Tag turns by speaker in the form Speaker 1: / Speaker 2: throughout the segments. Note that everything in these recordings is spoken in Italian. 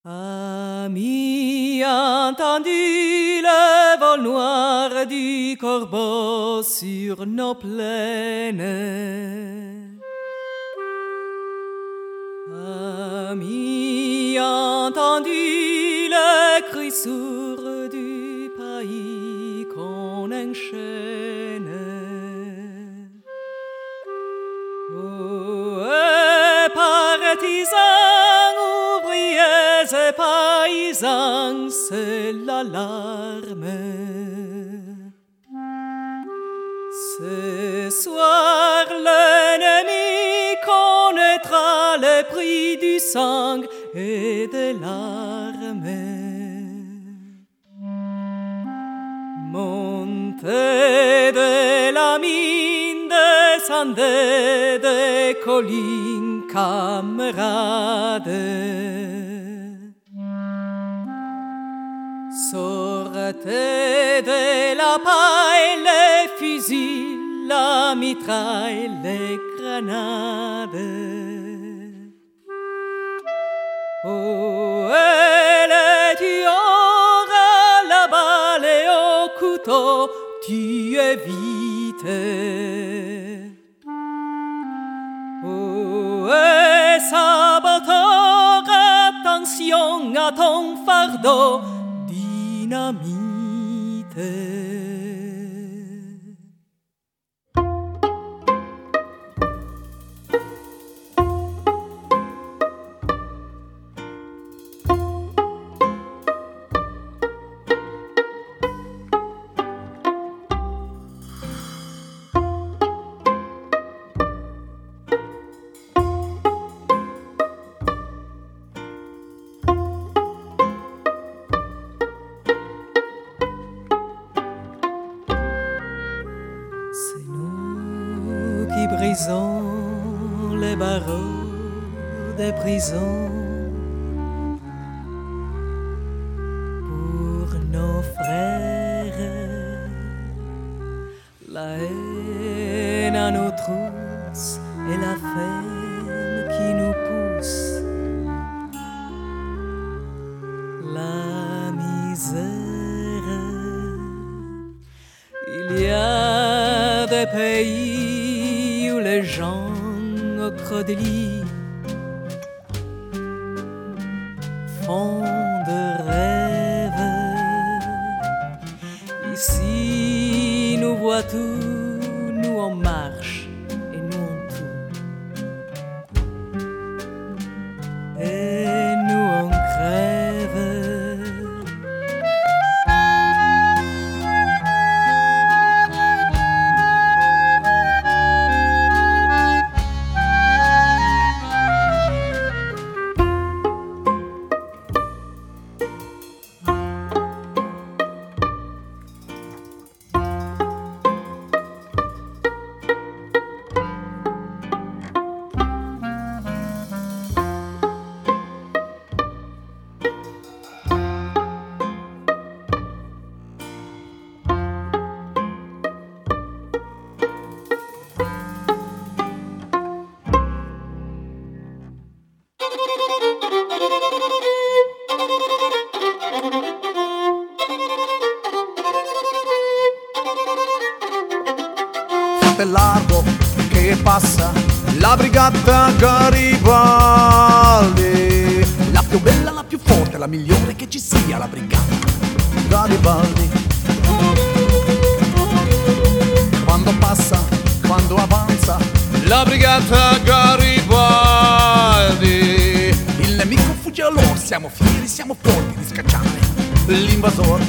Speaker 1: Ami entendu le vol noir du corbeau sur nos plaines. Ami entendu le cri sourd du pays qu'on enchaîne. Oh, partisans, ouvriers et paysans, c'est l'alarme. Ce soir, l'ennemi connaîtra le prix du sang et de l'arme. Montez de la mine, descendez des collines, camarades. Sortez de la paille, les fusils, la mitraille, les grenades. Oh, et les tueurs à la balle et au couteau, tuez vite. Oh, et saboteur, attention à ton fardeau, dynamite. C'est nous qui brisons les barreaux des prisons pour nos frères. La haine à nos trousses et la faim qui nous pousse. La misère. Il y a des pays où les gens au creux des lits font de rêves. Ici, nous voit tout, nous on marche et nous on tout. Et nous on crève.
Speaker 2: Largo che passa la brigata Garibaldi, la più bella, la più forte, la migliore che ci sia, la brigata Garibaldi. Quando passa, quando avanza la brigata Garibaldi, il nemico fugge a loro, siamo fieri, siamo forti di scacciare l'invasore.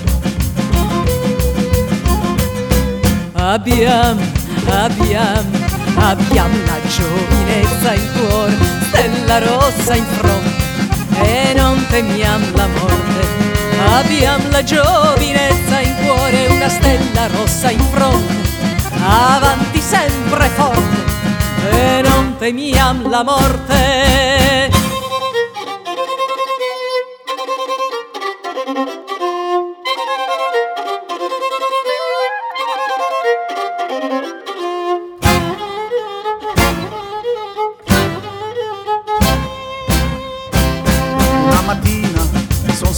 Speaker 1: Abbiamo la giovinezza in cuore, stella rossa in fronte e non temiamo la morte. Abbiamo la giovinezza in cuore, una stella rossa in fronte, avanti sempre forte e non temiamo la morte.
Speaker 2: mattina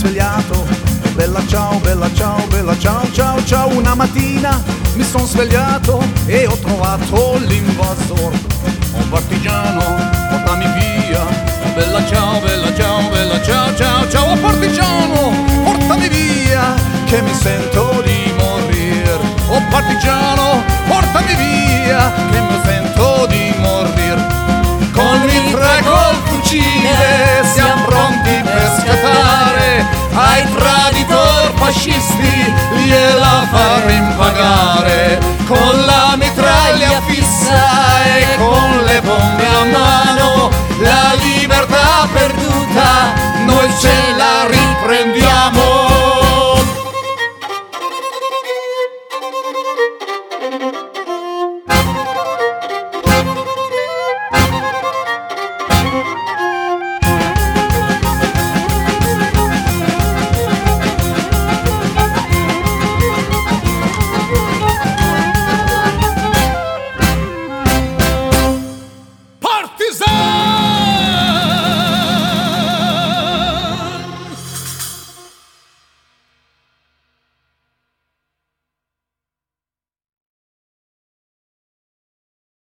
Speaker 2: svegliato, bella ciao, bella ciao, bella ciao, ciao, ciao. Una mattina mi son svegliato e ho trovato l'invasor. Un partigiano, portami via, bella ciao, bella ciao, bella ciao, ciao, ciao. Oh partigiano, portami via, che mi sento di morir. Oh partigiano, portami via, che mi sento di morir. Con il tre col fucile siamo pronti per scattare ai traditor fascisti, gliela faremo pagare. Con